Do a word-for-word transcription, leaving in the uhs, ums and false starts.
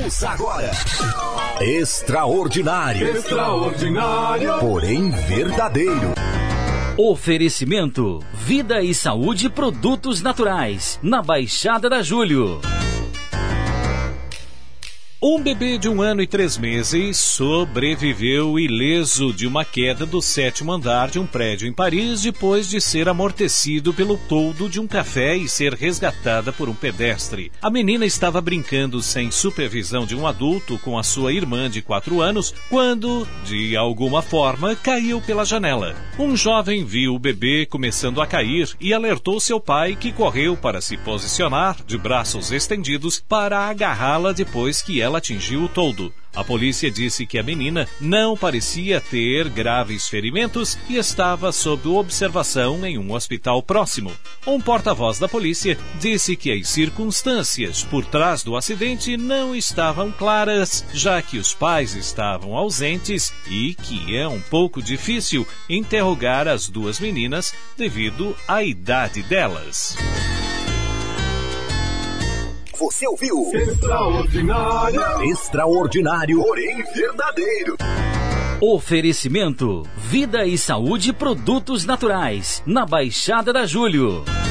Ouça agora. Extraordinário. Extraordinário. Porém verdadeiro. Oferecimento: Vida e Saúde Produtos Naturais, na Baixada da Júlio. Um bebê de um ano e três meses sobreviveu ileso de uma queda do sétimo andar de um prédio em Paris depois de ser amortecido pelo toldo de um café e ser resgatada por um pedestre. A menina estava brincando sem supervisão de um adulto com a sua irmã de quatro anos quando, de alguma forma, caiu pela janela. Um jovem viu o bebê começando a cair e alertou seu pai, que correu para se posicionar de braços estendidos para agarrá-la depois que ela atingiu o toldo. A polícia disse que a menina não parecia ter graves ferimentos e estava sob observação em um hospital próximo. Um porta-voz da polícia disse que as circunstâncias por trás do acidente não estavam claras, já que os pais estavam ausentes e que é um pouco difícil interrogar as duas meninas devido à idade delas. Você ouviu? Extraordinário. Extraordinário, porém verdadeiro. Oferecimento: Vida e Saúde Produtos Naturais, na Baixada da Júlio.